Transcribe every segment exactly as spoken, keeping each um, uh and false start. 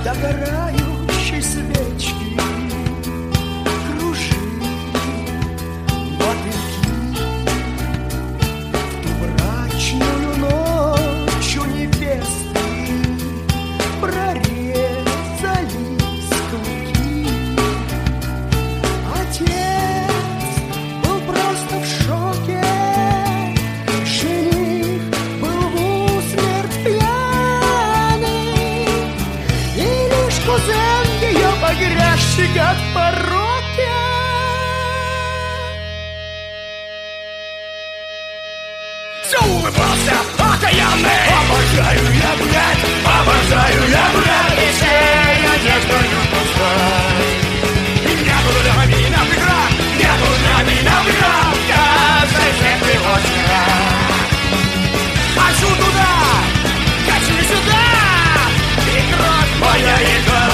догорающей свечки кружит мотыльки. В ту брачную ночь у невесты прорезались клыки. Отец был просто в шоке, жених был в усмерть пьяный, и лишь кузен ее, погрязший как в пороке, все улыбался окаянный. Обожаю я, блядь, обожаю я, блядь, и всей надеждою пускай. Нету для меня преград, нету для меня преград, каждый день ты очень рад. Хочу туда, хочу сюда, и кровь моя игра.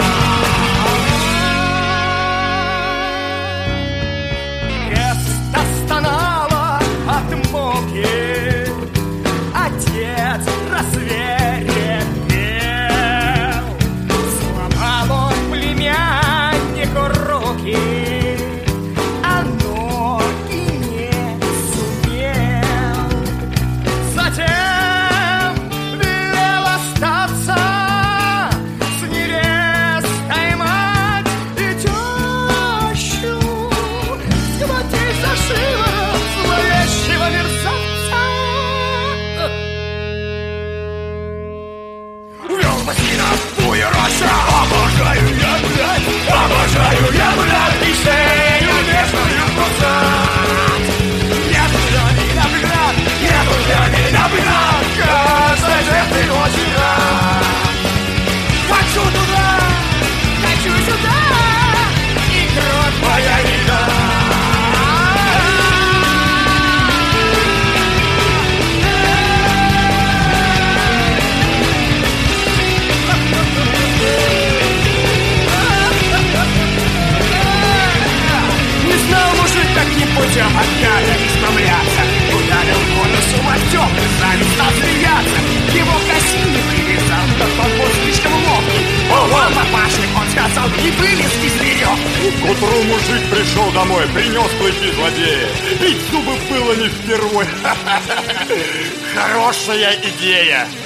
Место стонало от муки, отец рассверепел. Сломал он племяннику руки, а ноги не сумел. Затем велел остаться с невестой мать и тещу, схватить за шиворот зловещего мерзавца. Увел Василина в тую рощу. Обожаю я, блядь, обожаю я, блядь, и шею нежную кусать. Нету для меня преград, нету для меня преград, каждый день ты очень рад. Хочу туда, хочу сюда, и кровь моя еда. Не знал мужик, каким путем от гада исправляться. Ударил по носу локтем, и сами стал смеяться. Его косили вырезал, но тот был слишком ловкий. Ого, папашник, он сказал, и вылез из веревки. К утру мужик пришел домой, принес клыки злодея. Бить зубы было не впервой. Хорошая идея.